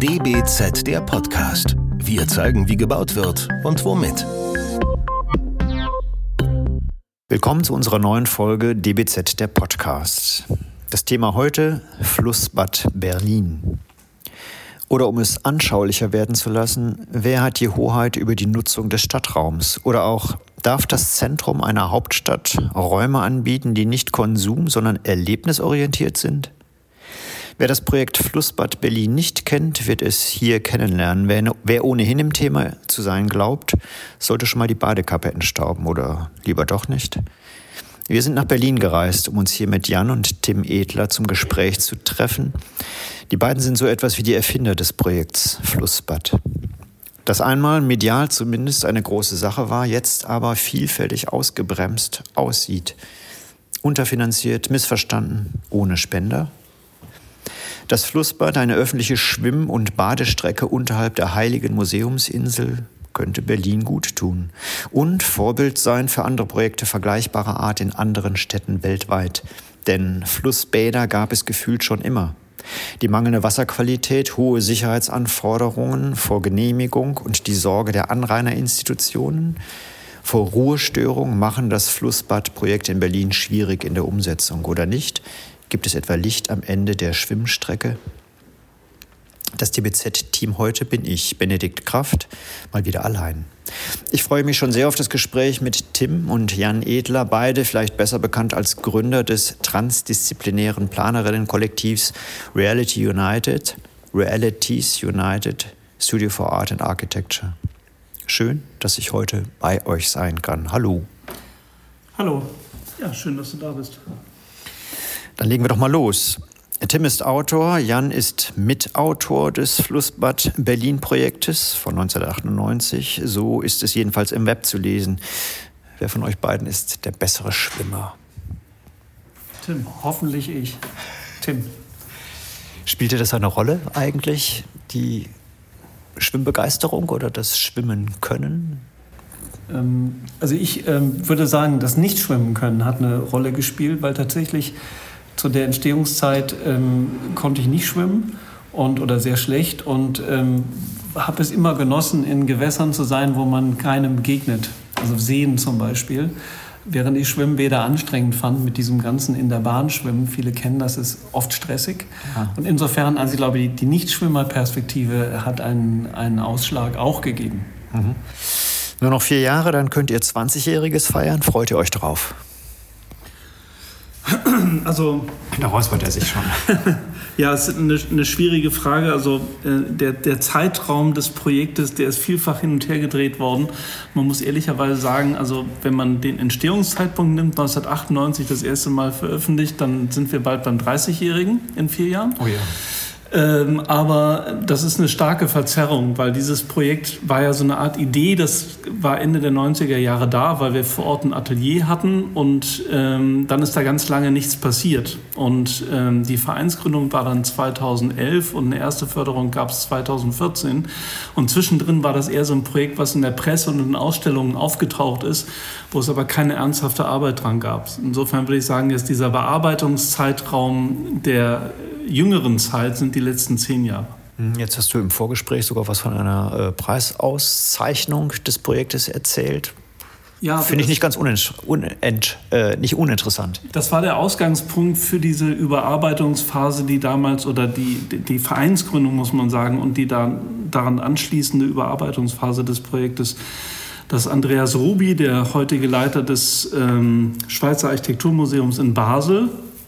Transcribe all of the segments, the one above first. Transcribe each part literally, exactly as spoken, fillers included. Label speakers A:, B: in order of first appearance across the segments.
A: D B Z, der Podcast. Wir zeigen, wie gebaut wird und womit.
B: Willkommen zu unserer neuen Folge D B Z, der Podcast. Das Thema heute: Flussbad Berlin. Oder um es anschaulicher werden zu lassen, wer hat die Hoheit über die Nutzung des Stadtraums? Oder auch, darf das Zentrum einer Hauptstadt Räume anbieten, die nicht konsum-, sondern erlebnisorientiert sind? Wer das Projekt Flussbad Berlin nicht kennt, wird es hier kennenlernen. Wer, wer ohnehin im Thema zu sein glaubt, sollte schon mal die Badekappe entstauben oder lieber doch nicht. Wir sind nach Berlin gereist, um uns hier mit Jan und Tim Edler zum Gespräch zu treffen. Die beiden sind so etwas wie die Erfinder des Projekts Flussbad. Das einmal medial zumindest eine große Sache war, jetzt aber vielfältig ausgebremst aussieht. Unterfinanziert, missverstanden, ohne Spender. Das Flussbad, eine öffentliche Schwimm- und Badestrecke unterhalb der Heiligen Museumsinsel, könnte Berlin gut tun und Vorbild sein für andere Projekte vergleichbarer Art in anderen Städten weltweit. Denn Flussbäder gab es gefühlt schon immer. Die mangelnde Wasserqualität, hohe Sicherheitsanforderungen vor Genehmigung und die Sorge der Anrainerinstitutionen vor Ruhestörung machen das Flussbadprojekt in Berlin schwierig in der Umsetzung, oder nicht? Gibt es etwa Licht am Ende der Schwimmstrecke? Das D B Z-Team heute bin ich, Benedikt Kraft, mal wieder allein. Ich freue mich schon sehr auf das Gespräch mit Tim und Jan Edler, beide vielleicht besser bekannt als Gründer des transdisziplinären Planerinnen-Kollektivs Reality United, Realities United, Studio for Art and Architecture. Schön, dass ich heute bei euch sein kann. Hallo.
C: Hallo. Ja, schön, dass du da bist.
B: Dann legen wir doch mal los. Tim ist Autor, Jan ist Mitautor des Flussbad Berlin-Projektes von neunzehnhundertachtundneunzig. So ist es jedenfalls im Web zu lesen. Wer von euch beiden ist der bessere Schwimmer?
C: Tim, hoffentlich ich. Tim.
B: Spielte das eine Rolle eigentlich, die Schwimmbegeisterung oder das Schwimmen können?
C: Ähm, also ich ähm, würde sagen, das Nicht-Schwimmen können hat eine Rolle gespielt, weil tatsächlich zu der Entstehungszeit ähm, konnte ich nicht schwimmen und, oder sehr schlecht und ähm, habe es immer genossen, in Gewässern zu sein, wo man keinem begegnet, also Seen zum Beispiel. Während ich Schwimmbäder anstrengend fand mit diesem ganzen in der Bahn schwimmen, viele kennen das, ist oft stressig. Ja. Und insofern, also ich glaube, die, die Nichtschwimmerperspektive hat einen, einen Ausschlag auch gegeben.
B: Mhm. Nur noch vier Jahre, dann könnt ihr zwanzigjähriges feiern. Freut ihr euch drauf?
C: Also,
B: da räuspert er sich schon.
C: Ja, es ist eine, eine schwierige Frage. Also äh, der, der Zeitraum des Projektes, der ist vielfach hin und her gedreht worden. Man muss ehrlicherweise sagen, also wenn man den Entstehungszeitpunkt nimmt, neunzehnhundertachtundneunzig das erste Mal veröffentlicht, dann sind wir bald beim dreißigjährigen in vier Jahren.
B: Oh ja.
C: Ähm, aber das ist eine starke Verzerrung, weil dieses Projekt war ja so eine Art Idee, das war Ende der neunziger Jahre da, weil wir vor Ort ein Atelier hatten und ähm, dann ist da ganz lange nichts passiert. Und ähm, die Vereinsgründung war dann zweitausendelf und eine erste Förderung gab es zweitausendvierzehn. Und zwischendrin war das eher so ein Projekt, was in der Presse und in Ausstellungen aufgetaucht ist, wo es aber keine ernsthafte Arbeit dran gab. Insofern würde ich sagen, dass dieser Bearbeitungszeitraum der jüngeren Zeit sind die letzten zehn Jahre.
B: Jetzt hast du im Vorgespräch sogar was von einer äh, Preisauszeichnung des Projektes erzählt. Ja, finde ich nicht ganz unent, unent, äh, nicht uninteressant.
C: Das war der Ausgangspunkt für diese Überarbeitungsphase, die damals, oder die, die, die Vereinsgründung, muss man sagen, und die da, daran anschließende Überarbeitungsphase des Projektes, dass Andreas Ruby, der heutige Leiter des ähm, Schweizer Architekturmuseums in Basel,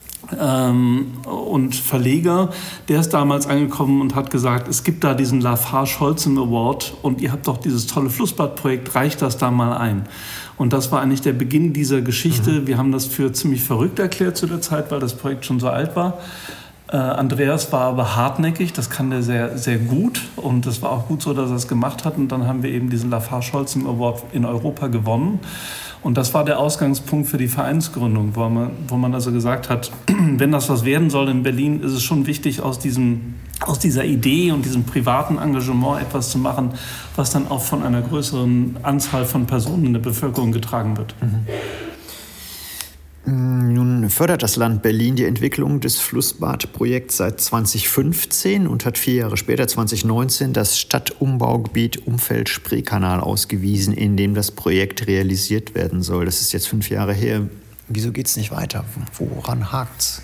C: Ähm, und Verleger, der ist damals angekommen und hat gesagt, es gibt da diesen Lafarge-Holcim Award und ihr habt doch dieses tolle Flussbadprojekt, reicht das da mal ein? Und das war eigentlich der Beginn dieser Geschichte. Mhm. Wir haben das für ziemlich verrückt erklärt zu der Zeit, weil das Projekt schon so alt war. Äh, Andreas war aber hartnäckig, das kann der sehr, sehr gut und das war auch gut so, dass er es gemacht hat und dann haben wir eben diesen Lafarge-Holcim Award in Europa gewonnen. Und das war der Ausgangspunkt für die Vereinsgründung, wo man, wo man also gesagt hat, wenn das was werden soll in Berlin, ist es schon wichtig, aus, diesem, aus dieser Idee und diesem privaten Engagement etwas zu machen, was dann auch von einer größeren Anzahl von Personen in der Bevölkerung getragen wird.
B: Mhm. Nun Nun fördert das Land Berlin die Entwicklung des Flussbadprojekts seit zweitausendfünfzehn und hat vier Jahre später, zweitausendneunzehn, das Stadtumbaugebiet Umfeld-Spreekanal ausgewiesen, in dem das Projekt realisiert werden soll. Das ist jetzt fünf Jahre her. Wieso geht es nicht weiter? Woran hakt's?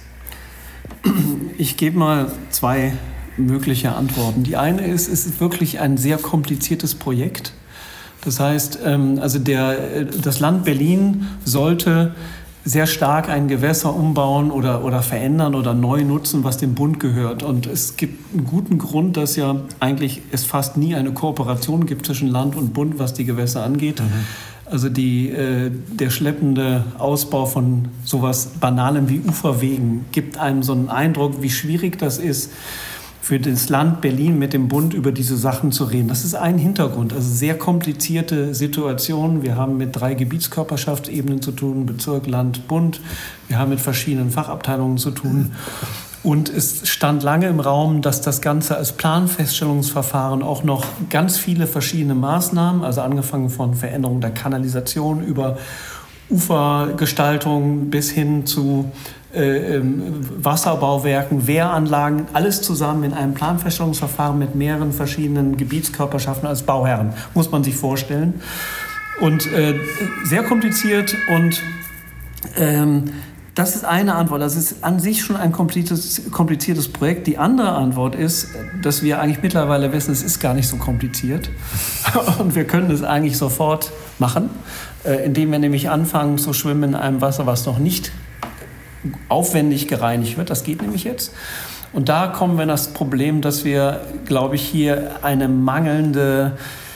D: Ich gebe mal zwei mögliche Antworten. Die eine ist, es ist wirklich ein sehr kompliziertes Projekt. Das heißt, also der, das Land Berlin sollte sehr stark ein Gewässer umbauen oder, oder verändern oder neu nutzen, was dem Bund gehört. Und es gibt einen guten Grund, dass ja eigentlich es fast nie eine Kooperation gibt zwischen Land und Bund, was die Gewässer angeht. Mhm. Also die, äh, der schleppende Ausbau von sowas Banalem wie Uferwegen gibt einem so einen Eindruck, wie schwierig das ist, für das Land Berlin mit dem Bund über diese Sachen zu reden. Das ist ein Hintergrund, also sehr komplizierte Situation. Wir haben mit drei Gebietskörperschaftsebenen zu tun, Bezirk, Land, Bund. Wir haben mit verschiedenen Fachabteilungen zu tun. Und es stand lange im Raum, dass das Ganze als Planfeststellungsverfahren auch noch ganz viele verschiedene Maßnahmen, also angefangen von Veränderung der Kanalisation über Ufergestaltung bis hin zu Äh, Wasserbauwerken, Wehranlagen, alles zusammen in einem Planfeststellungsverfahren mit mehreren verschiedenen Gebietskörperschaften als Bauherren, muss man sich vorstellen. Und äh, sehr kompliziert und ähm, das ist eine Antwort. Das ist an sich schon ein kompliziertes, kompliziertes Projekt. Die andere Antwort ist, dass wir eigentlich mittlerweile wissen, es ist gar nicht so kompliziert und wir können es eigentlich sofort machen, äh, indem wir nämlich anfangen zu schwimmen in einem Wasser, was noch nicht aufwendig gereinigt wird. Das geht nämlich jetzt. Und da kommen wir in das Problem, dass wir, glaube ich, hier eine mangelnde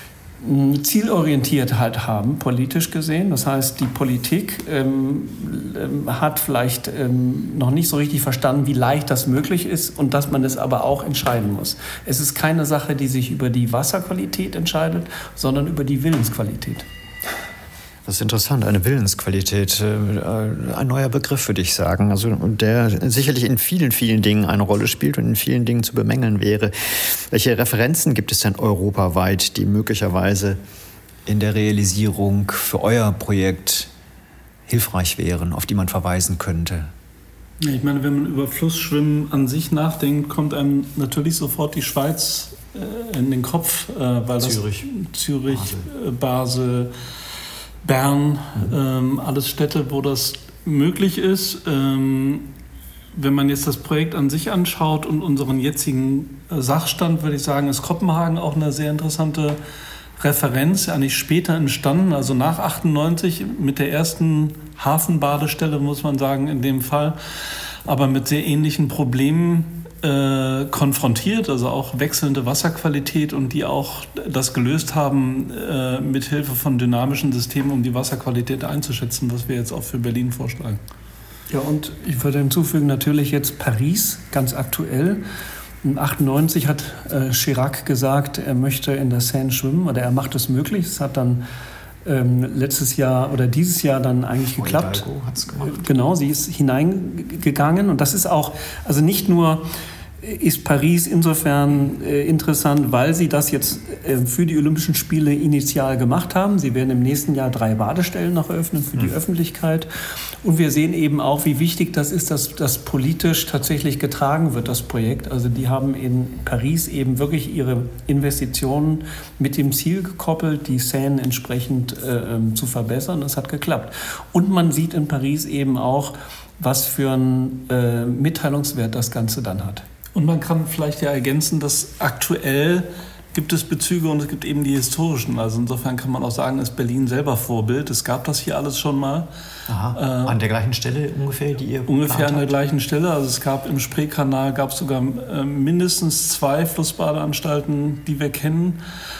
D: Zielorientiertheit haben, politisch gesehen. Das heißt, die Politik ähm, hat vielleicht ähm, noch nicht so richtig verstanden, wie leicht das möglich ist und dass man es aber auch entscheiden muss. Es ist keine Sache, die sich über die Wasserqualität entscheidet, sondern über die Willensqualität.
B: Das ist interessant, eine Willensqualität, ein neuer Begriff, würde ich sagen, also der sicherlich in vielen, vielen Dingen eine Rolle spielt und in vielen Dingen zu bemängeln wäre. Welche Referenzen gibt es denn europaweit, die möglicherweise in der Realisierung für euer Projekt hilfreich wären, auf die man verweisen könnte?
C: Ich meine, wenn man über Flussschwimmen an sich nachdenkt, kommt einem natürlich sofort die Schweiz in den Kopf, weil
B: Zürich,
C: das Zürich, Basel, Basel Bern, ähm, alles Städte, wo das möglich ist. Ähm, wenn man jetzt das Projekt an sich anschaut und unseren jetzigen Sachstand, würde ich sagen, ist Kopenhagen auch eine sehr interessante Referenz, eigentlich später entstanden, also nach achtundneunzig mit der ersten Hafenbadestelle, muss man sagen, in dem Fall, aber mit sehr ähnlichen Problemen äh, konfrontiert, also auch wechselnde Wasserqualität und die auch das gelöst haben äh, mit Hilfe von dynamischen Systemen, um die Wasserqualität einzuschätzen, was wir jetzt auch für Berlin vorschlagen.
D: Ja, und ich würde hinzufügen, natürlich jetzt Paris, ganz aktuell. achtundneunzig hat äh, Chirac gesagt, er möchte in der Seine schwimmen oder er macht es möglich. Es hat dann ähm, letztes Jahr oder dieses Jahr dann eigentlich geklappt.
B: Hidalgo hat's gemacht.
D: Genau, sie ist hineingegangen und das ist auch, also nicht nur ist Paris insofern äh, interessant, weil sie das jetzt äh, für die Olympischen Spiele initial gemacht haben. Sie werden im nächsten Jahr drei Badestellen noch eröffnen für die mhm. Öffentlichkeit. Und wir sehen eben auch, wie wichtig das ist, dass das politisch tatsächlich getragen wird, das Projekt. Also die haben in Paris eben wirklich ihre Investitionen mit dem Ziel gekoppelt, die Seine entsprechend äh, zu verbessern. Das hat geklappt. Und man sieht in Paris eben auch, was für einen äh, Mitteilungswert das Ganze dann hat.
C: Und man kann vielleicht ja ergänzen, dass aktuell gibt es Bezüge und es gibt eben die historischen. Also insofern kann man auch sagen, ist Berlin selber Vorbild. Es gab das hier alles schon mal.
B: Aha. Äh, an der gleichen Stelle ungefähr, die ihr
C: Ungefähr an der
B: habt?
C: gleichen Stelle. Also es gab im Spreekanal gab es sogar äh, mindestens zwei Flussbadeanstalten, die wir kennen.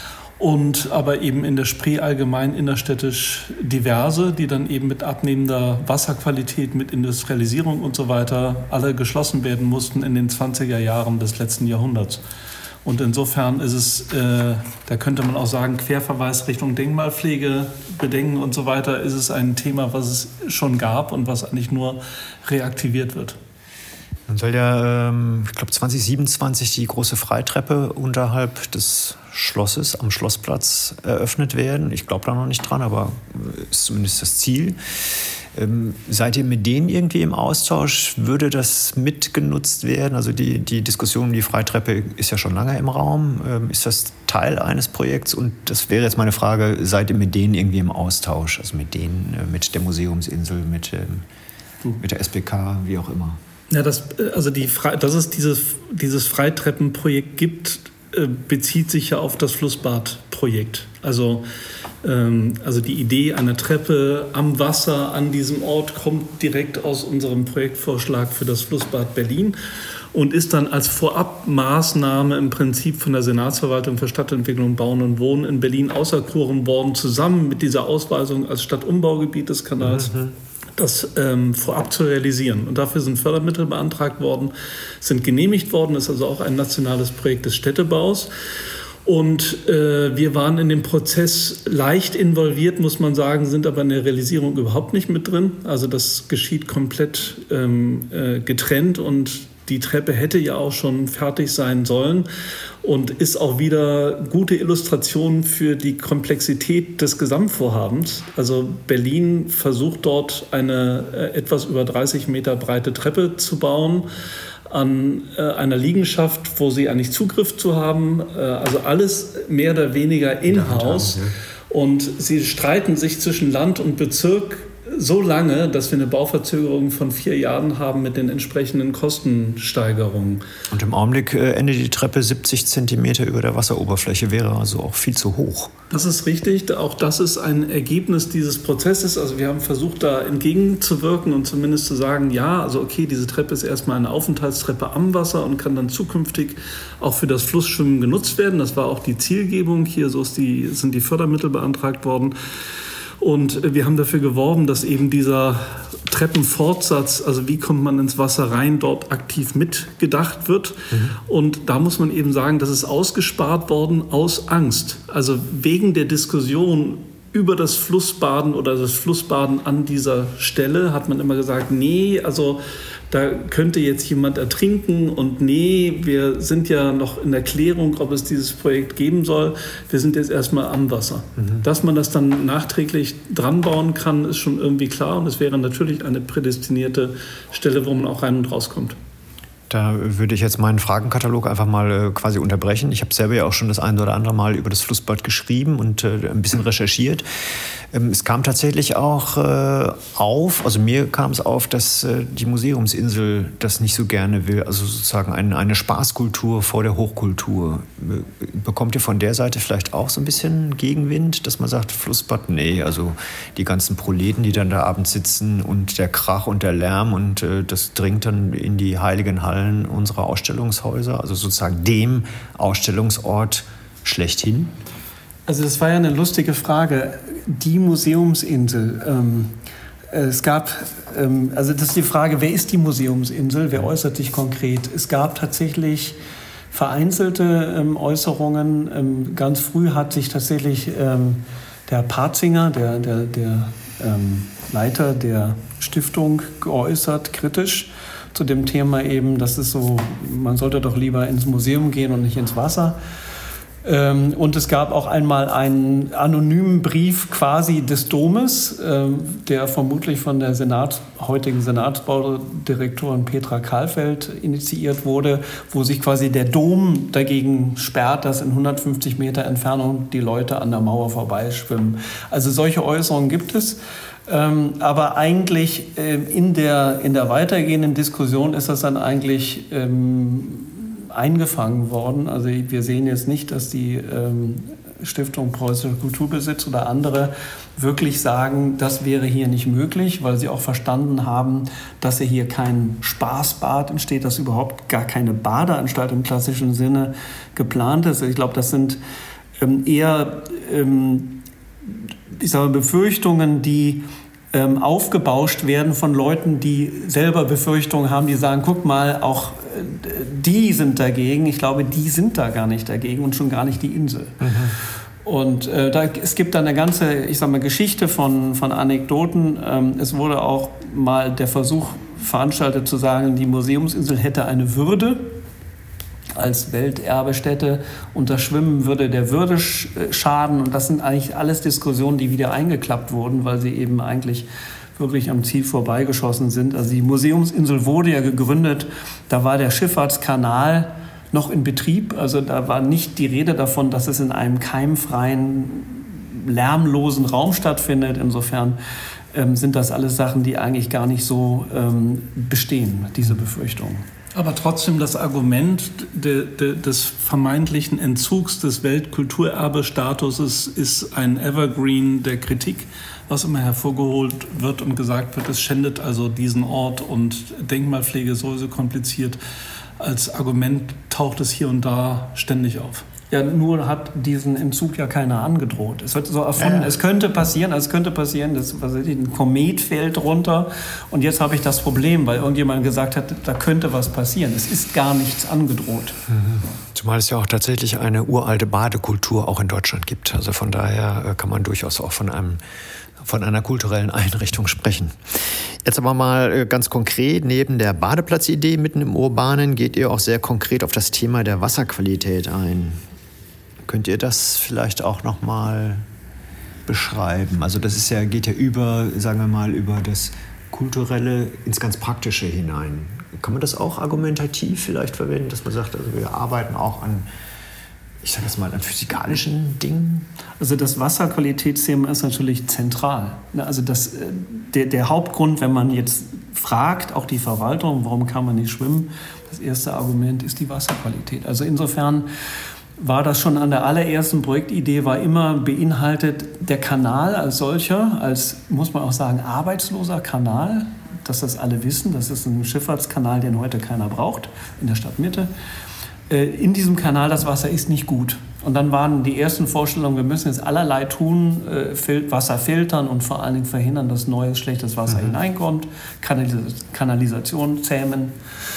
C: Und aber eben in der Spree allgemein innerstädtisch diverse, die dann eben mit abnehmender Wasserqualität, mit Industrialisierung und so weiter alle geschlossen werden mussten in den zwanziger Jahren des letzten Jahrhunderts. Und insofern ist es, äh, da könnte man auch sagen, Querverweis Richtung Denkmalpflege, Bedenken und so weiter, ist es ein Thema, was es schon gab und was eigentlich nur reaktiviert wird.
B: Dann soll ja, ähm, ich glaube, zwanzig siebenundzwanzig die große Freitreppe unterhalb des Schlosses am Schlossplatz eröffnet werden. Ich glaube da noch nicht dran, aber ist zumindest das Ziel. Ähm, seid ihr mit denen irgendwie im Austausch? Würde das mitgenutzt werden? Also die, die Diskussion um die Freitreppe ist ja schon lange im Raum. Ähm, ist das Teil eines Projekts? Und das wäre jetzt meine Frage, seid ihr mit denen irgendwie im Austausch? Also mit denen, äh, mit der Museumsinsel, mit, ähm, mit der S B K, wie auch immer?
C: Ja, das, also die, dass es dieses, dieses Freitreppenprojekt gibt, bezieht sich ja auf das Flussbadprojekt. Also, ähm, also die Idee einer Treppe am Wasser an diesem Ort kommt direkt aus unserem Projektvorschlag für das Flussbad Berlin und ist dann als Vorabmaßnahme im Prinzip von der Senatsverwaltung für Stadtentwicklung, Bauen und Wohnen in Berlin auserkoren worden, zusammen mit dieser Ausweisung als Stadtumbaugebiet des Kanals. Mhm. das ähm, vorab zu realisieren. Und dafür sind Fördermittel beantragt worden, sind genehmigt worden. Das ist also auch ein nationales Projekt des Städtebaus. Und äh, wir waren in dem Prozess leicht involviert, muss man sagen, sind aber in der Realisierung überhaupt nicht mit drin. Also das geschieht komplett ähm, äh, getrennt und die Treppe hätte ja auch schon fertig sein sollen und ist auch wieder gute Illustration für die Komplexität des Gesamtvorhabens. Also Berlin versucht dort eine äh, etwas über dreißig Meter breite Treppe zu bauen an äh, einer Liegenschaft, wo sie eigentlich Zugriff zu haben. Äh, also alles mehr oder weniger in-house. Ja. Und sie streiten sich zwischen Land und Bezirk so lange, dass wir eine Bauverzögerung von vier Jahren haben mit den entsprechenden Kostensteigerungen.
B: Und im Augenblick äh, endet die Treppe siebzig Zentimeter über der Wasseroberfläche, wäre also auch viel zu hoch.
C: Das ist richtig. Auch das ist ein Ergebnis dieses Prozesses. Also wir haben versucht, da entgegenzuwirken und zumindest zu sagen, ja, also okay, diese Treppe ist erstmal eine Aufenthaltstreppe am Wasser und kann dann zukünftig auch für das Flussschwimmen genutzt werden. Das war auch die Zielgebung. Hier so ist die, sind die Fördermittel beantragt worden. Und wir haben dafür geworben, dass eben dieser Treppenfortsatz, also wie kommt man ins Wasser rein, dort aktiv mitgedacht wird. Mhm. Und da muss man eben sagen, das ist ausgespart worden aus Angst. Also wegen der Diskussion über das Flussbaden oder das Flussbaden an dieser Stelle hat man immer gesagt, nee, also da könnte jetzt jemand ertrinken und nee, wir sind ja noch in der Klärung, ob es dieses Projekt geben soll. Wir sind jetzt erstmal am Wasser. Mhm. Dass man das dann nachträglich dran bauen kann, ist schon irgendwie klar und es wäre natürlich eine prädestinierte Stelle, wo man auch rein und rauskommt.
B: Da würde ich jetzt meinen Fragenkatalog einfach mal äh, quasi unterbrechen. Ich habe selber ja auch schon das ein oder andere Mal über das Flussbad geschrieben und äh, ein bisschen recherchiert. Ähm, es kam tatsächlich auch äh, auf, also mir kam es auf, dass äh, die Museumsinsel das nicht so gerne will. Also sozusagen ein, eine Spaßkultur vor der Hochkultur. Bekommt ihr von der Seite vielleicht auch so ein bisschen Gegenwind, dass man sagt, Flussbad, nee, also die ganzen Proleten, die dann da abends sitzen und der Krach und der Lärm und äh, das dringt dann in die heiligen Hallen unserer Ausstellungshäuser, also sozusagen dem Ausstellungsort schlechthin?
D: Also das war ja eine lustige Frage. Die Museumsinsel. Ähm, es gab, ähm, also das ist die Frage, wer ist die Museumsinsel? Wer äußert sich konkret? Es gab tatsächlich vereinzelte ähm, Äußerungen. Ähm, ganz früh hat sich tatsächlich ähm, der Patzinger, der, der, der ähm, Leiter der Stiftung, geäußert, kritisch zu dem Thema eben, das ist so, man sollte doch lieber ins Museum gehen und nicht ins Wasser. Ähm, und es gab auch einmal einen anonymen Brief quasi des Domes, ähm, der vermutlich von der Senat, heutigen Senatsbaudirektorin Petra Kahlfeld initiiert wurde, wo sich quasi der Dom dagegen sperrt, dass in hundertfünfzig Meter Entfernung die Leute an der Mauer vorbeischwimmen. Also solche Äußerungen gibt es. Ähm, aber eigentlich äh, in der, in der weitergehenden Diskussion ist das dann eigentlich ähm, eingefangen worden. Also wir sehen jetzt nicht, dass die ähm, Stiftung Preußischer Kulturbesitz oder andere wirklich sagen, das wäre hier nicht möglich, weil sie auch verstanden haben, dass ja hier kein Spaßbad entsteht, dass überhaupt gar keine Badeanstalt im klassischen Sinne geplant ist. Ich glaube, das sind ähm, eher ähm, ich sage Befürchtungen, die ähm, aufgebauscht werden von Leuten, die selber Befürchtungen haben, die sagen, guck mal, auch äh, die sind dagegen. Ich glaube, die sind da gar nicht dagegen und schon gar nicht die Insel. Mhm. Und äh, da, es gibt da eine ganze, ich sage mal, Geschichte von, von Anekdoten. Ähm, es wurde auch mal der Versuch veranstaltet zu sagen, die Museumsinsel hätte eine Würde als Welterbestätte, und das Schwimmen würde der Würde schaden. Und das sind eigentlich alles Diskussionen, die wieder eingeklappt wurden, weil sie eben eigentlich wirklich am Ziel vorbeigeschossen sind. Also die Museumsinsel wurde ja gegründet, da war der Schifffahrtskanal noch in Betrieb. Also da war nicht die Rede davon, dass es in einem keimfreien, lärmlosen Raum stattfindet. Insofern ähm, sind das alles Sachen, die eigentlich gar nicht so ähm, bestehen, diese Befürchtungen.
C: Aber trotzdem das Argument de, de, des vermeintlichen Entzugs des Weltkulturerbestatuses ist ein Evergreen der Kritik, was immer hervorgeholt wird und gesagt wird, es schändet also diesen Ort und Denkmalpflege ist sowieso kompliziert. Als Argument taucht es hier und da ständig auf.
D: Ja, nur hat diesen Entzug ja keiner angedroht. Es wird so erfunden, ja. es könnte passieren, es könnte passieren, dass, was weiß ich, ein Komet fällt runter und jetzt habe ich das Problem, weil irgendjemand gesagt hat, da könnte was passieren. Es ist gar nichts angedroht.
B: Zumal es ja auch tatsächlich eine uralte Badekultur auch in Deutschland gibt. Also von daher kann man durchaus auch von einem von einer kulturellen Einrichtung sprechen. Jetzt aber mal ganz konkret, neben der Badeplatzidee mitten im Urbanen geht ihr auch sehr konkret auf das Thema der Wasserqualität ein. Könnt ihr das vielleicht auch noch mal beschreiben? Also das ist ja, geht ja über, sagen wir mal, über das Kulturelle ins ganz Praktische hinein. Kann man das auch argumentativ vielleicht verwenden, dass man sagt, also wir arbeiten auch an, ich sage jetzt mal, an physikalischen Dingen?
D: Also das Wasserqualitätsthema ist natürlich zentral. Also das, der, der Hauptgrund, wenn man jetzt fragt, auch die Verwaltung, warum kann man nicht schwimmen, das erste Argument ist die Wasserqualität. Also insofern war das schon an der allerersten Projektidee, war immer beinhaltet der Kanal als solcher, als, muss man auch sagen, arbeitsloser Kanal, dass das alle wissen, das ist ein Schifffahrtskanal, den heute keiner braucht, in der Stadtmitte. In diesem Kanal, das Wasser ist nicht gut. Und dann waren die ersten Vorstellungen, wir müssen jetzt allerlei tun, Wasser filtern und vor allen Dingen verhindern, dass neues, schlechtes Wasser mhm. hineinkommt, Kanalisation zähmen,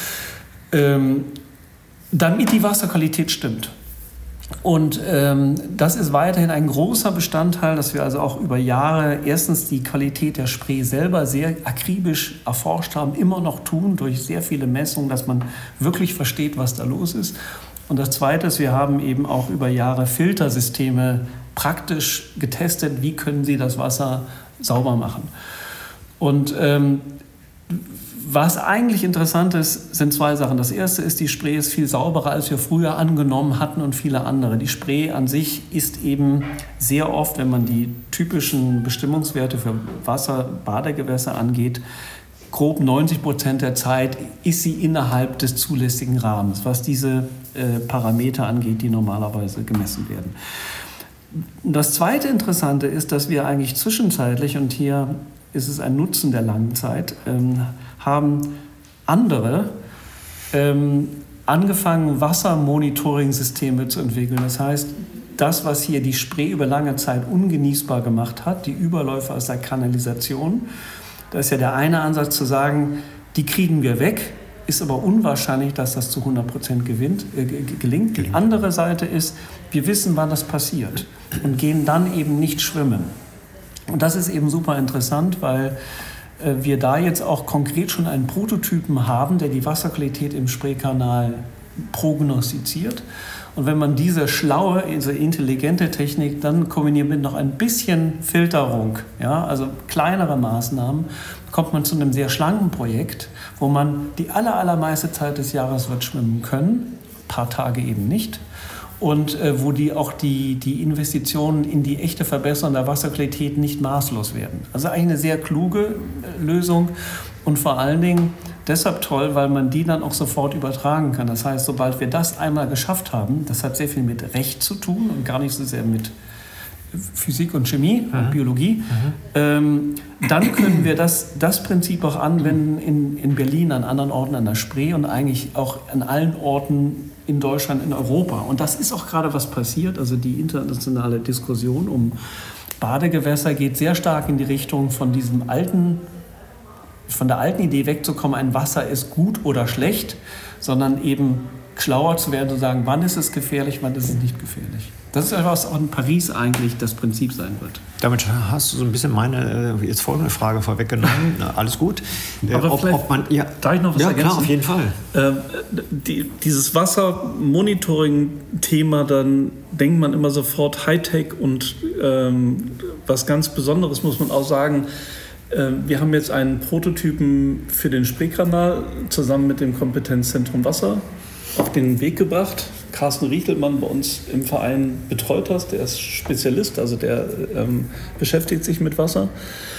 D: ähm, damit die Wasserqualität stimmt. Und ähm, das ist weiterhin ein großer Bestandteil, dass wir also auch über Jahre erstens die Qualität der Spree selber sehr akribisch erforscht haben, immer noch tun durch sehr viele Messungen, dass man wirklich versteht, was da los ist. Und das Zweite ist, wir haben eben auch über Jahre Filtersysteme praktisch getestet, wie können sie das Wasser sauber machen. Und ähm, was eigentlich interessant ist, sind zwei Sachen. Das erste ist, die Spree ist viel sauberer, als wir früher angenommen hatten und viele andere. Die Spree an sich ist eben sehr oft, wenn man die typischen Bestimmungswerte für Wasser, Badegewässer angeht, grob neunzig Prozent der Zeit ist sie innerhalb des zulässigen Rahmens, was diese äh, Parameter angeht, die normalerweise gemessen werden. Das zweite Interessante ist, dass wir eigentlich zwischenzeitlich, und hier ist es ein Nutzen der langen Zeit, ähm, haben andere ähm, angefangen, Wassermonitoring-Systeme zu entwickeln. Das heißt, das, was hier die Spree über lange Zeit ungenießbar gemacht hat, die Überläufe aus der Kanalisation, da ist ja der eine Ansatz zu sagen, die kriegen wir weg, ist aber unwahrscheinlich, dass das zu hundert Prozent gewinnt, äh, gelingt. Die andere Seite ist, wir wissen, wann das passiert und gehen dann eben nicht schwimmen. Und das ist eben super interessant, weil äh, wir da jetzt auch konkret schon einen Prototypen haben, der die Wasserqualität im Spreekanal prognostiziert. Und wenn man diese schlaue, diese intelligente Technik dann kombiniert mit noch ein bisschen Filterung, ja, also kleinere Maßnahmen, kommt man zu einem sehr schlanken Projekt, wo man die aller, allermeiste Zeit des Jahres wird schwimmen können, ein paar Tage eben nicht. Und äh, wo die auch die, die Investitionen in die echte Verbesserung der Wasserqualität nicht maßlos werden. Also eigentlich eine sehr kluge äh, Lösung und vor allen Dingen deshalb toll, weil man die dann auch sofort übertragen kann. Das heißt, sobald wir das einmal geschafft haben, das hat sehr viel mit Recht zu tun und gar nicht so sehr mit Physik und Chemie mhm. und Biologie, mhm. ähm, dann können wir das, das Prinzip auch anwenden in, in Berlin, an anderen Orten an der Spree und eigentlich auch an allen Orten in Deutschland, in Europa. Und das ist auch gerade was passiert. Also die internationale Diskussion um Badegewässer geht sehr stark in die Richtung von diesem alten, von der alten Idee wegzukommen, ein Wasser ist gut oder schlecht, sondern eben schlauer zu werden und zu sagen, wann ist es gefährlich, wann ist es nicht gefährlich. Das ist etwas, was auch in Paris eigentlich das Prinzip sein wird.
B: Damit hast du so ein bisschen meine jetzt folgende Frage vorweggenommen. Na, alles gut.
C: Aber ob, ob man, ja, darf ich noch was
B: ja,
C: ergänzen?
B: Klar, auf jeden Fall.
C: Ähm, die, dieses Wassermonitoring-Thema, dann denkt man immer sofort Hightech und ähm, was ganz Besonderes, muss man auch sagen. Wir haben jetzt einen Prototypen für den Spreekanal zusammen mit dem Kompetenzzentrum Wasser auf den Weg gebracht. Carsten Riechelmann bei uns im Verein betreut das, der ist Spezialist, also der ähm, beschäftigt sich mit Wasser.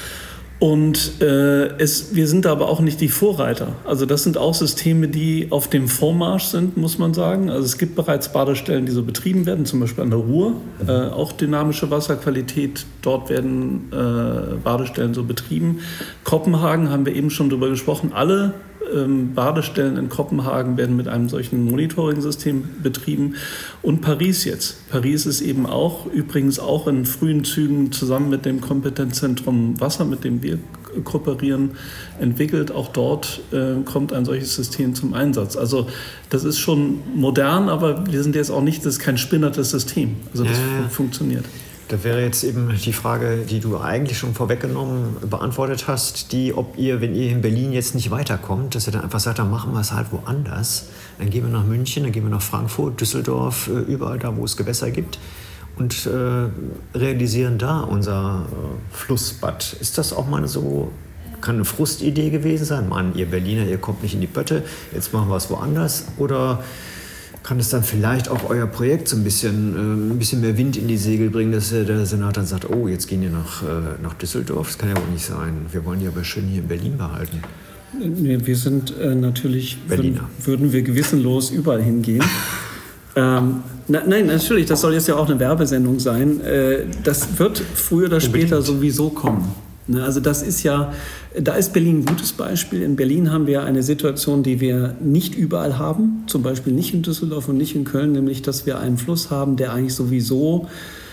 C: Und äh, es, wir sind aber auch nicht die Vorreiter. Also das sind auch Systeme, die auf dem Vormarsch sind, muss man sagen. Also es gibt bereits Badestellen, die so betrieben werden, zum Beispiel an der Ruhr, äh, auch dynamische Wasserqualität. Dort werden äh, Badestellen so betrieben. Kopenhagen haben wir eben schon drüber gesprochen. Alle ähm, Badestellen in Kopenhagen werden mit einem solchen Monitoring-System betrieben. Und Paris jetzt. Paris ist eben auch, übrigens auch in frühen Zügen zusammen mit dem Kompetenzzentrum Wasser, mit dem wir kooperieren, entwickelt. Auch dort äh, kommt ein solches System zum Einsatz. Also das ist schon modern, aber wir sind jetzt auch nicht, das ist kein spinnertes System. Also das
B: ja,
C: fun- funktioniert.
B: Da wäre jetzt eben die Frage, die du eigentlich schon vorweggenommen beantwortet hast, die, ob ihr, wenn ihr in Berlin jetzt nicht weiterkommt, dass ihr dann einfach sagt, dann machen wir es halt woanders. Dann gehen wir nach München, dann gehen wir nach Frankfurt, Düsseldorf, überall da, wo es Gewässer gibt und äh, realisieren da unser äh, Flussbad. Ist das auch mal so, kann eine Frustidee gewesen sein? Mann, ihr Berliner, ihr kommt nicht in die Pötte, jetzt machen wir es woanders. Oder kann es dann vielleicht auch euer Projekt so ein bisschen, äh, ein bisschen mehr Wind in die Segel bringen, dass äh, der Senat dann sagt, oh, jetzt gehen wir nach, äh, nach Düsseldorf? Das kann ja wohl nicht sein. Wir wollen die aber schön hier in Berlin behalten.
D: Wir sind äh, natürlich,
B: Berliner.
D: Würden, würden wir gewissenlos überall hingehen. ähm, na, nein, natürlich, das soll jetzt ja auch eine Werbesendung sein. Äh, das wird früher oder später
B: Unbedingt.
D: sowieso kommen. Ne, also das ist ja, da ist Berlin ein gutes Beispiel. In Berlin haben wir eine Situation, die wir nicht überall haben, zum Beispiel nicht in Düsseldorf und nicht in Köln, nämlich dass wir einen Fluss haben, der eigentlich sowieso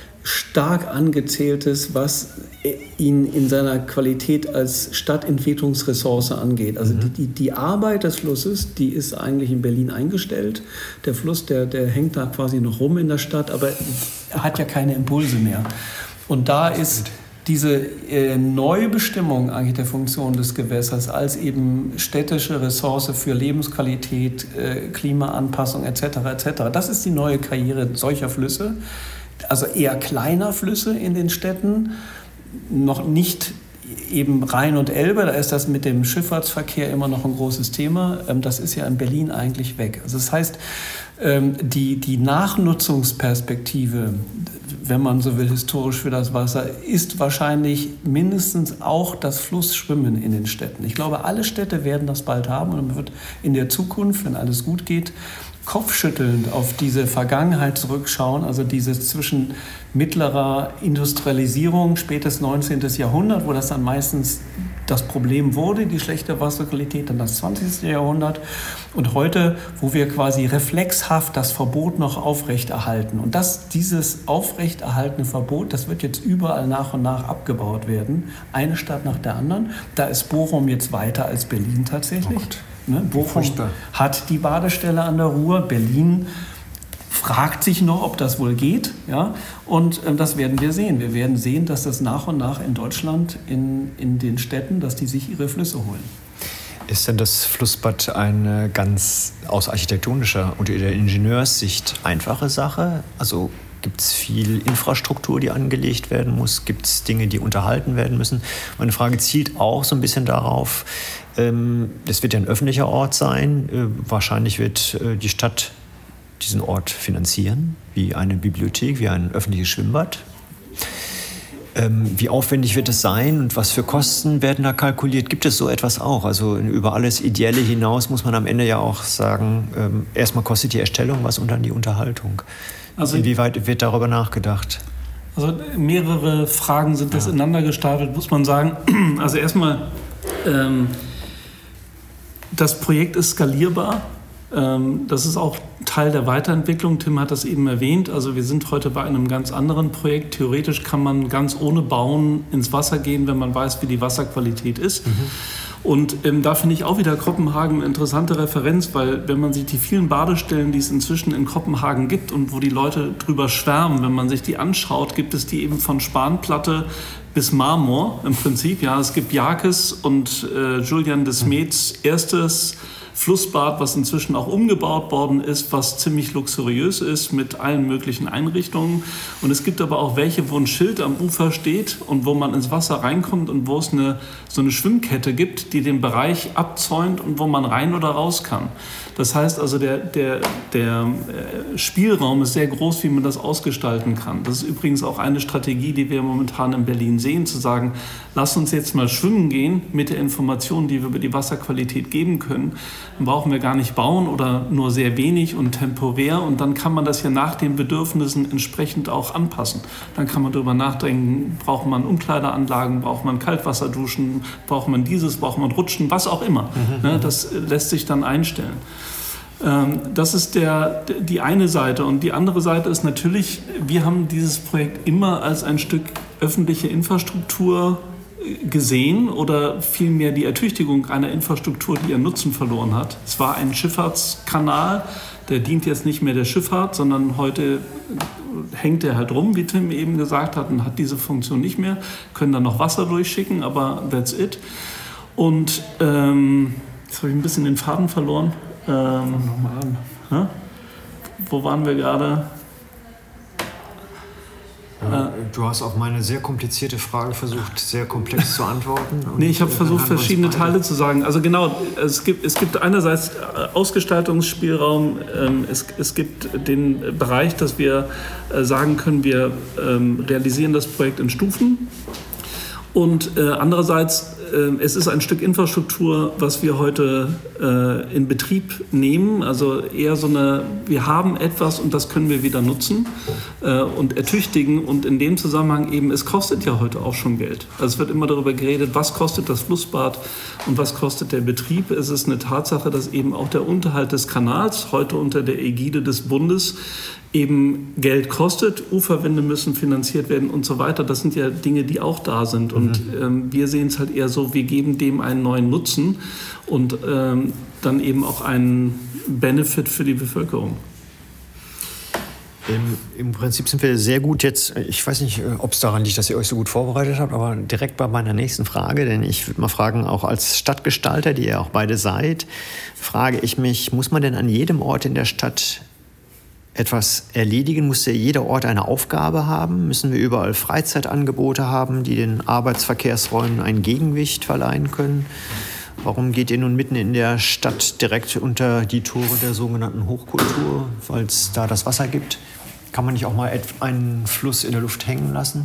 D: stark angezählt ist, was ihn in seiner Qualität als Stadtentwicklungsressource angeht. Also die, die, die Arbeit des Flusses, die ist eigentlich in Berlin eingestellt. Der Fluss, der, der hängt da quasi noch rum in der Stadt, aber er hat ja keine Impulse mehr. Und da ist diese äh, Neubestimmung eigentlich der Funktion des Gewässers als eben städtische Ressource für Lebensqualität, äh, Klimaanpassung et cetera et cetera. Das ist die neue Karriere solcher Flüsse. Also eher kleiner Flüsse in den Städten, noch nicht eben Rhein und Elbe, da ist das mit dem Schifffahrtsverkehr immer noch ein großes Thema. Das ist ja in Berlin eigentlich weg. Also das heißt, die, die Nachnutzungsperspektive, wenn man so will, historisch für das Wasser, ist wahrscheinlich mindestens auch das Flussschwimmen in den Städten. Ich glaube, alle Städte werden das bald haben und man wird in der Zukunft, wenn alles gut geht, kopfschüttelnd auf diese Vergangenheit zurückschauen, also dieses zwischen mittlerer Industrialisierung, spätes neunzehnten Jahrhundert, wo das dann meistens das Problem wurde, die schlechte Wasserqualität, dann das zwanzigsten Jahrhundert und heute, wo wir quasi reflexhaft das Verbot noch aufrechterhalten. Und das, dieses aufrechterhaltene Verbot, das wird jetzt überall nach und nach abgebaut werden, eine Stadt nach der anderen. Da ist Bochum jetzt weiter als Berlin tatsächlich. Oh ne? Bochum Furchtbar. Hat die Badestelle an der Ruhr, Berlin fragt sich noch, ob das wohl geht. Ja? Und ähm, das werden wir sehen. Wir werden sehen, dass das nach und nach in Deutschland, in, in den Städten, dass die sich ihre Flüsse holen.
B: Ist denn das Flussbad eine ganz aus architektonischer und der Ingenieurssicht einfache Sache? Also gibt es viel Infrastruktur, die angelegt werden muss? Gibt es Dinge, die unterhalten werden müssen? Meine Frage zielt auch so ein bisschen darauf, ähm, das wird ja ein öffentlicher Ort sein. Äh, wahrscheinlich wird äh, die Stadt diesen Ort finanzieren, wie eine Bibliothek, wie ein öffentliches Schwimmbad. Ähm, wie aufwendig wird es sein und was für Kosten werden da kalkuliert? Gibt es so etwas auch? Also über alles Ideelle hinaus muss man am Ende ja auch sagen, ähm, erstmal kostet die Erstellung was und dann die Unterhaltung. Also, inwieweit wird darüber nachgedacht?
C: Also mehrere Fragen sind das ja. ineinander gestapelt, muss man sagen. Also erstmal, ähm, das Projekt ist skalierbar. Das ist auch Teil der Weiterentwicklung. Tim hat das eben erwähnt. Also wir sind heute bei einem ganz anderen Projekt. Theoretisch kann man ganz ohne Bauen ins Wasser gehen, wenn man weiß, wie die Wasserqualität ist. Mhm. Und ähm, da finde ich auch wieder Kopenhagen eine interessante Referenz, weil wenn man sich die vielen Badestellen, die es inzwischen in Kopenhagen gibt und wo die Leute drüber schwärmen, wenn man sich die anschaut, gibt es die eben von Spanplatte bis Marmor im Prinzip. Ja, es gibt Jakes und äh, Julian Desmets erstes Flussbad, was inzwischen auch umgebaut worden ist, was ziemlich luxuriös ist mit allen möglichen Einrichtungen. Und es gibt aber auch welche, wo ein Schild am Ufer steht und wo man ins Wasser reinkommt und wo es eine, so eine Schwimmkette gibt, die den Bereich abzäunt und wo man rein oder raus kann. Das heißt also, der, der, der Spielraum ist sehr groß, wie man das ausgestalten kann. Das ist übrigens auch eine Strategie, die wir momentan in Berlin sehen, zu sagen, lass uns jetzt mal schwimmen gehen mit der Information, die wir über die Wasserqualität geben können. Dann brauchen wir gar nicht bauen oder nur sehr wenig und temporär. Und dann kann man das ja nach den Bedürfnissen entsprechend auch anpassen. Dann kann man darüber nachdenken, braucht man Umkleideanlagen, braucht man Kaltwasserduschen, braucht man dieses, braucht man Rutschen, was auch immer. Mhm. Das lässt sich dann einstellen. Das ist der, die eine Seite. Und die andere Seite ist natürlich, wir haben dieses Projekt immer als ein Stück öffentliche Infrastruktur gesehen oder vielmehr die Ertüchtigung einer Infrastruktur, die ihren Nutzen verloren hat. Es war ein Schifffahrtskanal, der dient jetzt nicht mehr der Schifffahrt, sondern heute hängt er halt rum, wie Tim eben gesagt hat, und hat diese Funktion nicht mehr. Können dann noch Wasser durchschicken, aber that's it. Und ähm, jetzt habe ich ein bisschen den Faden verloren. Ähm,
D: nochmal an.
C: Ja? Wo waren wir gerade?
B: Ja, du hast auf meine sehr komplizierte Frage versucht, sehr komplex zu antworten.
C: Nee, ich habe versucht, verschiedene Teile zu sagen. Also genau, es gibt, es gibt einerseits Ausgestaltungsspielraum, ähm, es, es gibt den Bereich, dass wir äh, sagen können, wir ähm, realisieren das Projekt in Stufen. Und äh, andererseits, äh, es ist ein Stück Infrastruktur, was wir heute äh, in Betrieb nehmen. Also eher so eine, wir haben etwas und das können wir wieder nutzen äh, und ertüchtigen. Und in dem Zusammenhang eben, es kostet ja heute auch schon Geld. Also es wird immer darüber geredet, was kostet das Flussbad und was kostet der Betrieb. Es ist eine Tatsache, dass eben auch der Unterhalt des Kanals, heute unter der Ägide des Bundes, eben Geld kostet, Uferwände müssen finanziert werden und so weiter. Das sind ja Dinge, die auch da sind. Und mhm. ähm, wir sehen es halt eher so, wir geben dem einen neuen Nutzen und ähm, dann eben auch einen Benefit für die Bevölkerung.
B: Im, Im Prinzip sind wir sehr gut jetzt, ich weiß nicht, ob es daran liegt, dass ihr euch so gut vorbereitet habt, aber direkt bei meiner nächsten Frage, denn ich würde mal fragen, auch als Stadtgestalter, die ihr auch beide seid, frage ich mich, muss man denn an jedem Ort in der Stadt etwas erledigen? Muss ja jeder Ort eine Aufgabe haben? Müssen wir überall Freizeitangebote haben, die den Arbeitsverkehrsräumen ein Gegengewicht verleihen können? Warum geht ihr nun mitten in der Stadt direkt unter die Tore der sogenannten Hochkultur, weil es da das Wasser gibt? Kann man nicht auch mal einen Fluss in der Luft hängen lassen?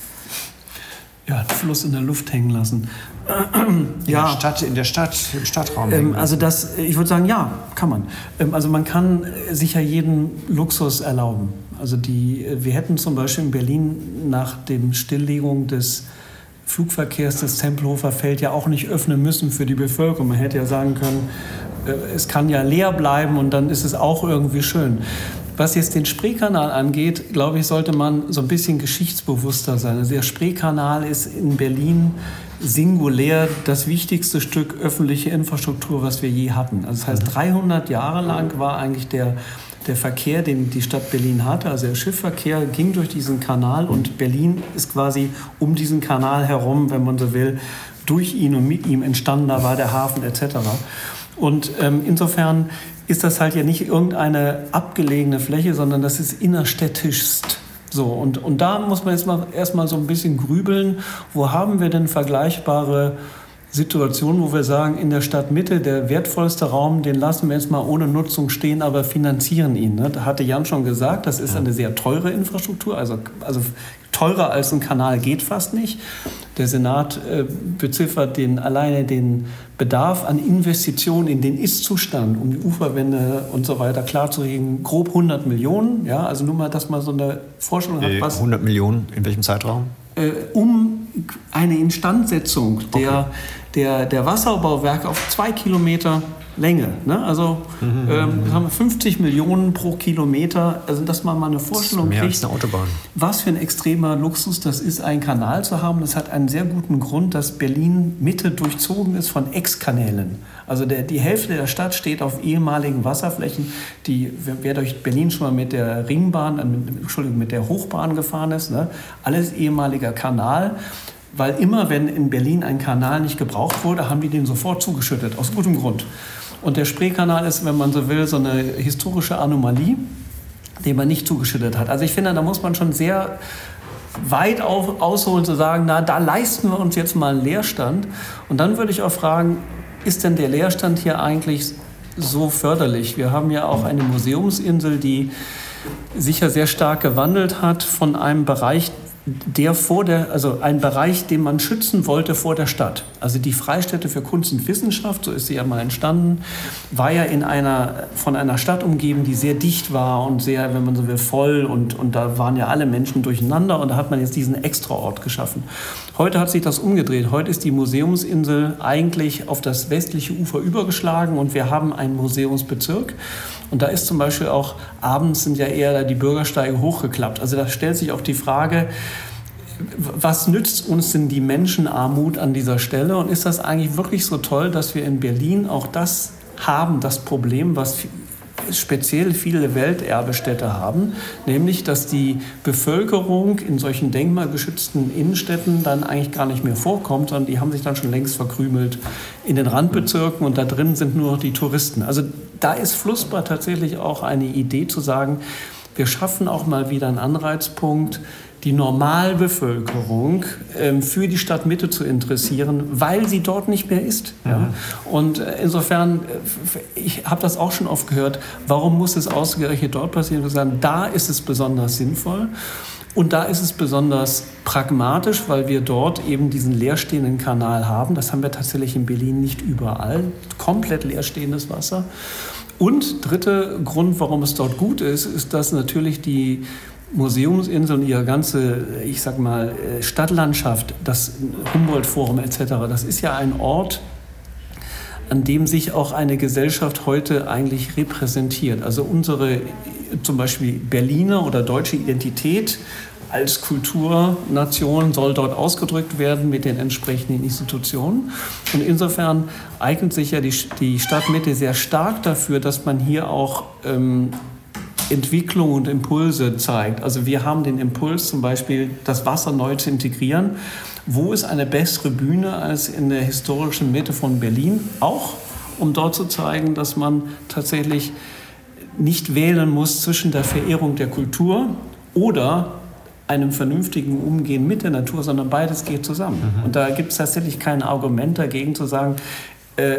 D: Ja, einen Fluss in der Luft hängen lassen.
B: In ja. der Stadt, in der Stadt, im Stadtraum.
D: Ähm, also das, ich würde sagen, ja, kann man. Ähm, also man kann sich ja jeden Luxus erlauben. Also die, wir hätten zum Beispiel in Berlin nach dem Stilllegung des Flugverkehrs das Tempelhofer Feld ja auch nicht öffnen müssen für die Bevölkerung. Man hätte ja sagen können, äh, es kann ja leer bleiben und dann ist es auch irgendwie schön. Was jetzt den Spreekanal angeht, glaube ich, sollte man so ein bisschen geschichtsbewusster sein. Also der Spreekanal ist in Berlin singulär das wichtigste Stück öffentliche Infrastruktur, was wir je hatten. Also das heißt, dreihundert Jahre lang war eigentlich der, der Verkehr, den die Stadt Berlin hatte, also der Schiffverkehr, ging durch diesen Kanal und Berlin ist quasi um diesen Kanal herum, wenn man so will, durch ihn und mit ihm entstanden, da war der Hafen et cetera. Und ähm, insofern ist das halt ja nicht irgendeine abgelegene Fläche, sondern das ist innerstädtischst. So, und, und da muss man jetzt mal erstmal so ein bisschen grübeln, wo haben wir denn vergleichbare Situationen, wo wir sagen, in der Stadtmitte, der wertvollste Raum, den lassen wir jetzt mal ohne Nutzung stehen, aber finanzieren ihn. Ne? Da hatte Jan schon gesagt, das ist eine sehr teure Infrastruktur, also, also teurer als ein Kanal geht fast nicht. Der Senat äh, beziffert den, alleine den Bedarf an Investitionen in den Ist-Zustand, um die Uferwände und so weiter klarzulegen, grob hundert Millionen. Ja, also nur mal, dass man so eine Vorstellung hat, was...
B: hundert Millionen, in welchem Zeitraum?
D: Äh, um eine Instandsetzung der, okay. der, der Wasserbauwerke auf zwei Kilometer Länge. Ne? Also mhm. ähm, haben wir fünfzig Millionen pro Kilometer. Also dass man mal eine Vorstellung
B: mehr
D: kriegt,
B: als eine Autobahn.
D: Was für ein extremer Luxus das ist, einen Kanal zu haben. Das hat einen sehr guten Grund, dass Berlin Mitte durchzogen ist von Ex-Kanälen. Also der, die Hälfte der Stadt steht auf ehemaligen Wasserflächen. Die, wer durch Berlin schon mal mit der Ringbahn, äh, mit, Entschuldigung, mit der Hochbahn gefahren ist, ne? Alles ehemaliger Kanal. Weil immer, wenn in Berlin ein Kanal nicht gebraucht wurde, haben die den sofort zugeschüttet, aus gutem Grund. Und der Spreekanal ist, wenn man so will, so eine historische Anomalie, die man nicht zugeschüttet hat. Also ich finde, da muss man schon sehr weit auf, ausholen, zu sagen, na, da leisten wir uns jetzt mal einen Leerstand. Und dann würde ich auch fragen, ist denn der Leerstand hier eigentlich so förderlich? Wir haben ja auch eine Museumsinsel, die sich ja sehr stark gewandelt hat von einem Bereich, der vor der, also ein Bereich, den man schützen wollte vor der Stadt. Also die Freistätte für Kunst und Wissenschaft, so ist sie ja mal entstanden, war ja in einer, von einer Stadt umgeben, die sehr dicht war und sehr, wenn man so will, voll und, und da waren ja alle Menschen durcheinander und da hat man jetzt diesen Extraort geschaffen. Heute hat sich das umgedreht. Heute ist die Museumsinsel eigentlich auf das westliche Ufer übergeschlagen und wir haben einen Museumsbezirk. Und da ist zum Beispiel auch, abends sind ja eher die Bürgersteige hochgeklappt. Also da stellt sich auch die Frage, was nützt uns denn die Menschenarmut an dieser Stelle? Und ist das eigentlich wirklich so toll, dass wir in Berlin auch das haben, das Problem, was speziell viele Welterbestädte haben, nämlich, dass die Bevölkerung in solchen denkmalgeschützten Innenstädten dann eigentlich gar nicht mehr vorkommt, sondern die haben sich dann schon längst verkrümelt in den Randbezirken und da drin sind nur noch die Touristen. Also da ist Flussbad tatsächlich auch eine Idee zu sagen, wir schaffen auch mal wieder einen Anreizpunkt, die Normalbevölkerung ähm, für die Stadtmitte zu interessieren, weil sie dort nicht mehr ist. Mhm. Ja. Und äh, insofern, äh, ich habe das auch schon oft gehört, warum muss es ausgerechnet dort passieren? Wir sagen, da ist es besonders sinnvoll. Und da ist es besonders pragmatisch, weil wir dort eben diesen leerstehenden Kanal haben. Das haben wir tatsächlich in Berlin nicht überall. Komplett leerstehendes Wasser. Und dritter Grund, warum es dort gut ist, ist, dass natürlich die Museumsinsel und ihre ganze, ich sag mal, Stadtlandschaft, das Humboldt-Forum et cetera, das ist ja ein Ort, an dem sich auch eine Gesellschaft heute eigentlich repräsentiert. Also unsere zum Beispiel Berliner oder deutsche Identität als Kulturnation soll dort ausgedrückt werden mit den entsprechenden Institutionen. Und insofern eignet sich ja die, die Stadtmitte sehr stark dafür, dass man hier auch ähm, Entwicklung und Impulse zeigt. Also wir haben den Impuls zum Beispiel, das Wasser neu zu integrieren. Wo ist eine bessere Bühne als in der historischen Mitte von Berlin? Auch um dort zu zeigen, dass man tatsächlich nicht wählen muss zwischen der Verehrung der Kultur oder einem vernünftigen Umgehen mit der Natur, sondern beides geht zusammen. Mhm. Und da gibt es tatsächlich kein Argument dagegen zu sagen, äh,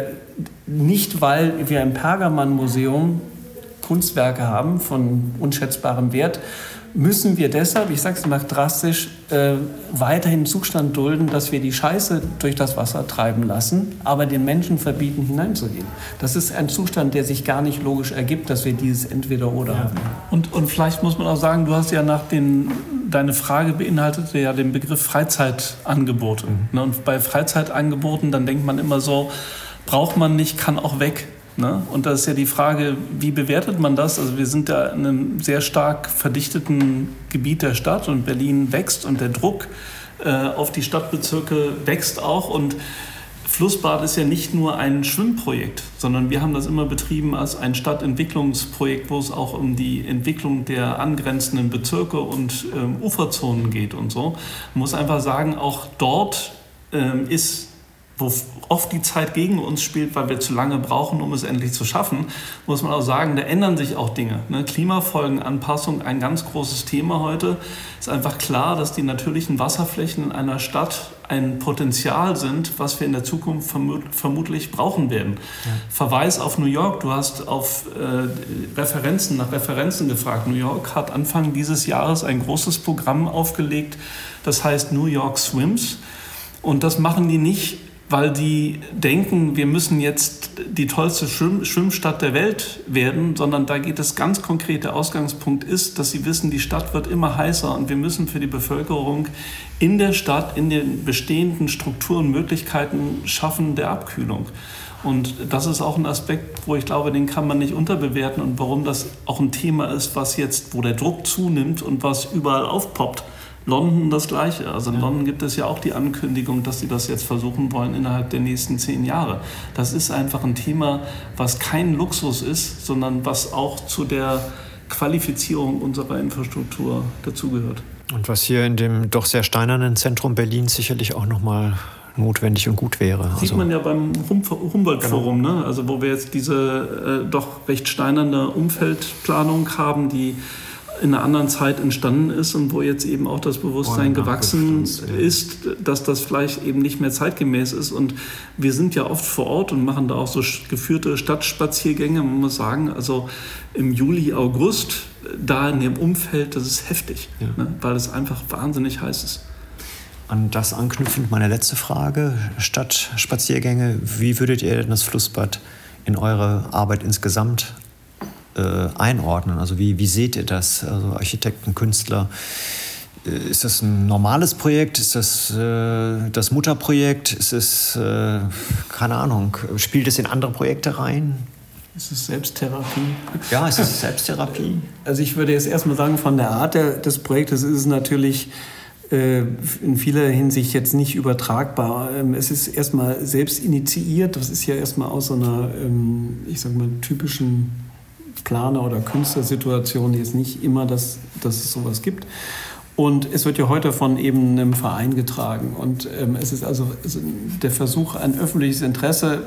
D: nicht weil wir im Pergamonmuseum Kunstwerke haben von unschätzbarem Wert, müssen wir deshalb, ich sage es mal drastisch, äh, weiterhin Zustand dulden, dass wir die Scheiße durch das Wasser treiben lassen, aber den Menschen verbieten, hineinzugehen. Das ist ein Zustand, der sich gar nicht logisch ergibt, dass wir dieses Entweder-Oder
C: ja.
D: haben.
C: Und, und vielleicht muss man auch sagen, du hast ja nach den, deine Frage beinhaltete ja den Begriff Freizeitangebote. Mhm. Ne? Und bei Freizeitangeboten, dann denkt man immer so, braucht man nicht, kann auch weg. Ne? Und da ist ja die Frage, wie bewertet man das? Also wir sind ja in einem sehr stark verdichteten Gebiet der Stadt und Berlin wächst und der Druck äh, auf die Stadtbezirke wächst auch. Und Flussbad ist ja nicht nur ein Schwimmprojekt, sondern wir haben das immer betrieben als ein Stadtentwicklungsprojekt, wo es auch um die Entwicklung der angrenzenden Bezirke und ähm, Uferzonen geht und so. Man muss einfach sagen, auch dort ähm, ist, wo oft die Zeit gegen uns spielt, weil wir zu lange brauchen, um es endlich zu schaffen, muss man auch sagen, da ändern sich auch Dinge. Ne? Klimafolgenanpassung, ein ganz großes Thema heute. Ist einfach klar, dass die natürlichen Wasserflächen in einer Stadt ein Potenzial sind, was wir in der Zukunft vermut- vermutlich brauchen werden. Ja. Verweis auf New York, du hast auf äh, Referenzen, nach Referenzen gefragt. New York hat Anfang dieses Jahres ein großes Programm aufgelegt, das heißt New York Swims. Und das machen die nicht, weil die denken, wir müssen jetzt die tollste Schwimm- Schwimmstadt der Welt werden, sondern da geht es ganz konkret, der Ausgangspunkt ist, dass sie wissen, die Stadt wird immer heißer und wir müssen für die Bevölkerung in der Stadt, in den bestehenden Strukturen Möglichkeiten schaffen der Abkühlung. Und das ist auch ein Aspekt, wo ich glaube, den kann man nicht unterbewerten und warum das auch ein Thema ist, was jetzt, wo der Druck zunimmt und was überall aufpoppt. London das Gleiche. Also in ja. London gibt es ja auch die Ankündigung, dass sie das jetzt versuchen wollen innerhalb der nächsten zehn Jahre. Das ist einfach ein Thema, was kein Luxus ist, sondern was auch zu der Qualifizierung unserer Infrastruktur dazugehört.
B: Und was hier in dem doch sehr steinernen Zentrum Berlins sicherlich auch nochmal notwendig und gut wäre.
C: Sieht
B: also,
C: man ja beim Humboldt-Forum, genau. ne? Also wo wir jetzt diese äh, doch recht steinerne Umfeldplanung haben, die in einer anderen Zeit entstanden ist und wo jetzt eben auch das Bewusstsein gewachsen ist, dass das vielleicht eben nicht mehr zeitgemäß ist. Und wir sind ja oft vor Ort und machen da auch so geführte Stadtspaziergänge. Man muss sagen, also im Juli, August, da in dem Umfeld, das ist heftig, ja. ne? Weil es einfach wahnsinnig heiß ist.
B: An das anknüpfend meine letzte Frage, Stadtspaziergänge, wie würdet ihr denn das Flussbad in eure Arbeit insgesamt äh, einordnen? Also wie, wie seht ihr das? Also Architekten, Künstler, äh, ist das ein normales Projekt? Ist das äh, das Mutterprojekt? Ist es, äh, keine Ahnung, spielt es in andere Projekte rein?
D: Ist es Selbsttherapie?
B: Ja, es ist Selbsttherapie.
D: Also ich würde jetzt erstmal sagen, von der Art der, des Projektes ist es natürlich in vieler Hinsicht jetzt nicht übertragbar. Es ist erstmal selbst initiiert. Das ist ja erstmal aus so einer, ich sag mal, typischen Planer- oder Künstlersituation jetzt nicht immer, dass, dass es sowas gibt. Und es wird ja heute von eben einem Verein getragen. Und es ist also der Versuch, ein öffentliches Interesse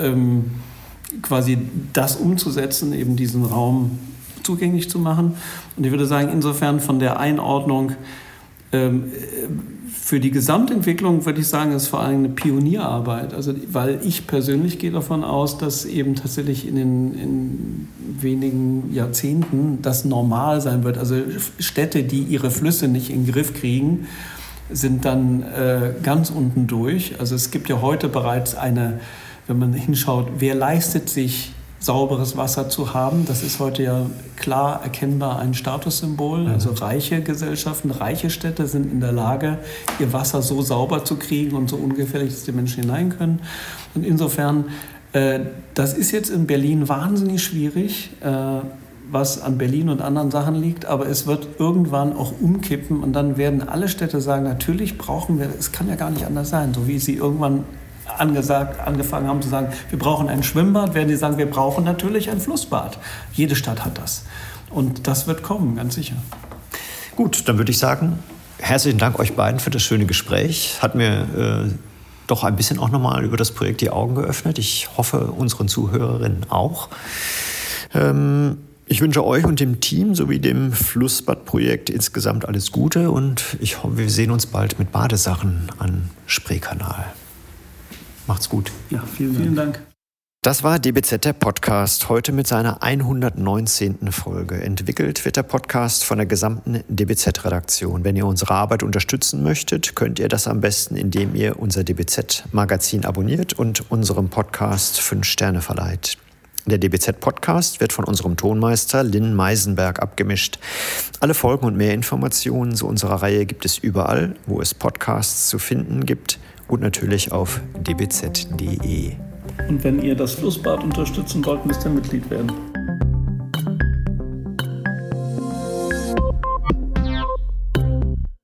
D: quasi das umzusetzen, eben diesen Raum zugänglich zu machen. Und ich würde sagen, insofern von der Einordnung für die Gesamtentwicklung würde ich sagen, ist vor allem eine Pionierarbeit. Also, weil ich persönlich gehe davon aus, dass eben tatsächlich in den in wenigen Jahrzehnten das normal sein wird. Also Städte, die ihre Flüsse nicht in den Griff kriegen, sind dann äh, ganz unten durch. Also es gibt ja heute bereits eine, wenn man hinschaut, wer leistet sich sauberes Wasser zu haben. Das ist heute ja klar erkennbar ein Statussymbol. Also reiche Gesellschaften, reiche Städte sind in der Lage, ihr Wasser so sauber zu kriegen und so ungefährlich, dass die Menschen hinein können. Und insofern, äh, das ist jetzt in Berlin wahnsinnig schwierig, äh, was an Berlin und anderen Sachen liegt, aber es wird irgendwann auch umkippen und dann werden alle Städte sagen, natürlich brauchen wir, es kann ja gar nicht anders sein, so wie sie irgendwann angesagt, angefangen haben zu sagen, wir brauchen ein Schwimmbad, werden die sagen, wir brauchen natürlich ein Flussbad. Jede Stadt hat das. Und das wird kommen, ganz sicher.
B: Gut, dann würde ich sagen, herzlichen Dank euch beiden für das schöne Gespräch. Hat mir äh, doch ein bisschen auch nochmal über das Projekt die Augen geöffnet. Ich hoffe, unseren Zuhörerinnen auch. Ähm, ich wünsche euch und dem Team sowie dem Flussbad-Projekt insgesamt alles Gute und ich hoffe, wir sehen uns bald mit Badesachen am Spreekanal. Macht's gut.
C: Ja, vielen Dank. Vielen Dank.
B: Das war D B Z, der Podcast, heute mit seiner hundertneunzehnten Folge. Entwickelt wird der Podcast von der gesamten D B Z-Redaktion. Wenn ihr unsere Arbeit unterstützen möchtet, könnt ihr das am besten, indem ihr unser D B Z-Magazin abonniert und unserem Podcast fünf Sterne verleiht. Der D B Z-Podcast wird von unserem Tonmeister Lynn Meisenberg abgemischt. Alle Folgen und mehr Informationen zu unserer Reihe gibt es überall, wo es Podcasts zu finden gibt und natürlich auf d b z punkt d e.
C: Und wenn ihr das Flussbad unterstützen wollt, müsst ihr Mitglied werden.